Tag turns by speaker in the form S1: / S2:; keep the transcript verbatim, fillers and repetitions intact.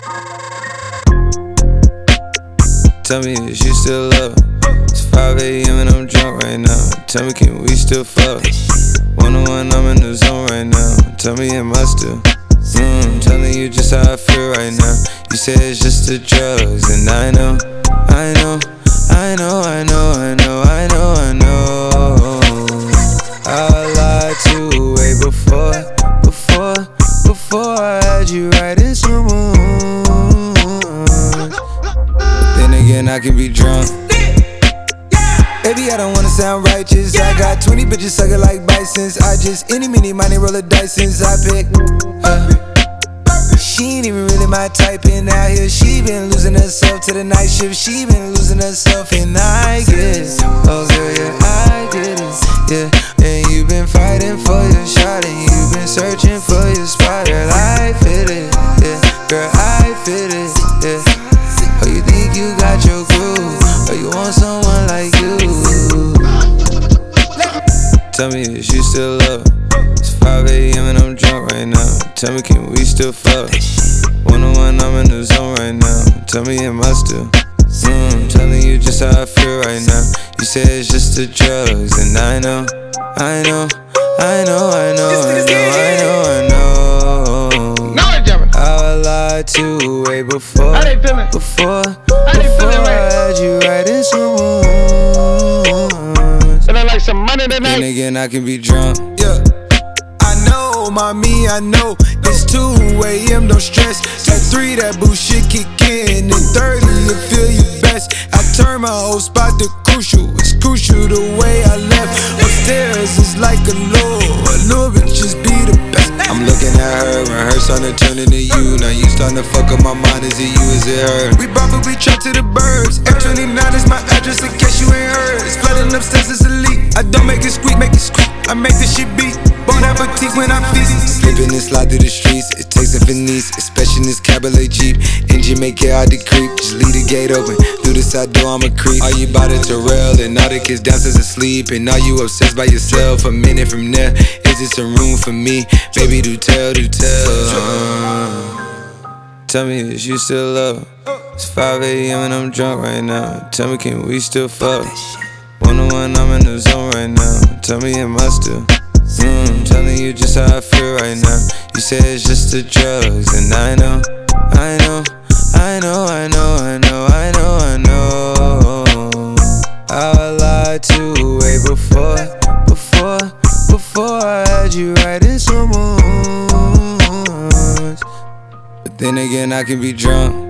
S1: Tell me, is you still love? It's five A M and I'm drunk right now. Tell me, can we still fuck? One on one, I'm in the zone right now. Tell me, am I still? Mm, telling you just how I feel right now. You say it's just the drugs, and I know, I know, I know, I know, I know, I know, I know. I lied to you way before, before, before I had you right in some room. Then again, I can be drunk. Baby, I don't wanna sound righteous. I got twenty bitches sucking like bisons. I just any, mini, money, roll of dice since I pick her. She ain't even really my type, and out here she been losing herself to the night shift. She been losing herself, and I get it. Oh girl, yeah, I get it. Yeah, and you been fighting for your shot, and you been searching for your spot. Girl, I fit it. Yeah, girl, I fit it. Yeah. Oh, you think you got your groove? Or you want someone like you? Tell me, is you still love? It's five A M and I'm drunk right now. Tell me, can we still fuck? One on one, I'm in the zone right now. Tell me, am I still? Mm, telling you just how I feel right now. You say it's just the drugs, and I know, I know, I know, I know, I know, I know, I know. I lied to you way before, before, before I had you right in some rooms.
S2: Some money tonight.
S1: Then again, I can be drunk.
S3: Yeah, I know, mommy, I know. It's two A M, don't stress. At three, that bullshit kick in. And thirty, you feel you best. I turn my whole spot to crucial. It's crucial the way I left. Upstairs is like a law. A little bit just be the best.
S1: I'm looking at her and her starting to turn into you. Now you starting to fuck up my mind. Is it you, is it her?
S3: We bop it, we trap to the birds. F twenty-nine is my address in case you ain't heard. It's flooding upstairs, it's elite. I don't make it squeak, make it squeak. I make the shit beat. Bon appetit when I'm busy.
S1: Slipping and slide through the streets. It takes a finesse, especially in this cabaret Jeep. Engine make it hard to creep. Just leave the gate open. Through the side door, I'm a creep. Are you about to Terrell? And all the kids downstairs asleep. And are you obsessed by yourself? A minute from there, is it some room for me? Baby, do tell, do tell. Uh, tell me, is you still love? It's five A M and I'm drunk right now. Tell me, can we still fuck? One on one, I'm in the zone right now. Tell me, am I still? Mm, telling you just how I feel right now. You say it's just the drugs, and I know, I know, I know, I know, I know, I know, I know. I lied to you way before, before, before I had you right in some rooms. But then again, I can be drunk.